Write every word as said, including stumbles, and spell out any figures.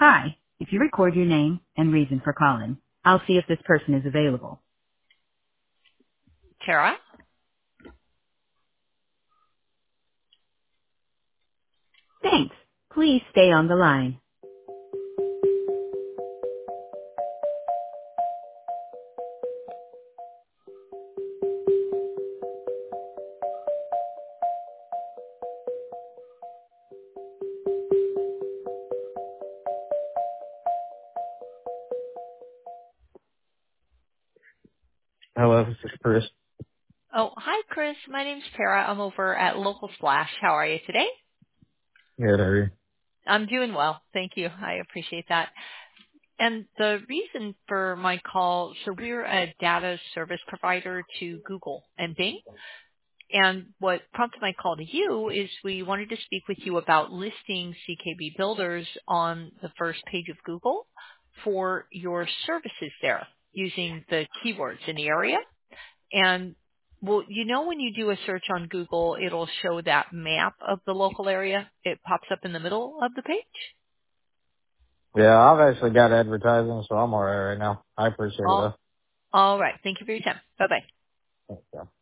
Hi, if you record your name and reason for calling, I'll see if this person is available. Tara? Thanks. Please stay on the line. Hello, this is Chris. Oh, hi, Chris. My name's Tara. I'm over at Local Splash. How are you today? Good, how are you? I'm doing well. Thank you. I appreciate that. And the reason for my call, so we're a data service provider to Google and Bing. And what prompted my call to you is we wanted to speak with you about listing C K B builders on the first page of Google for your services there using the keywords in the area. And well, you know when you do a search on Google, it'll show that map of the local area. It pops up in the middle of the page. Yeah, I've actually got advertising, so I'm alright right now. I appreciate it All, though. all right. Thank you for your time. Bye-bye. Thanks, yeah.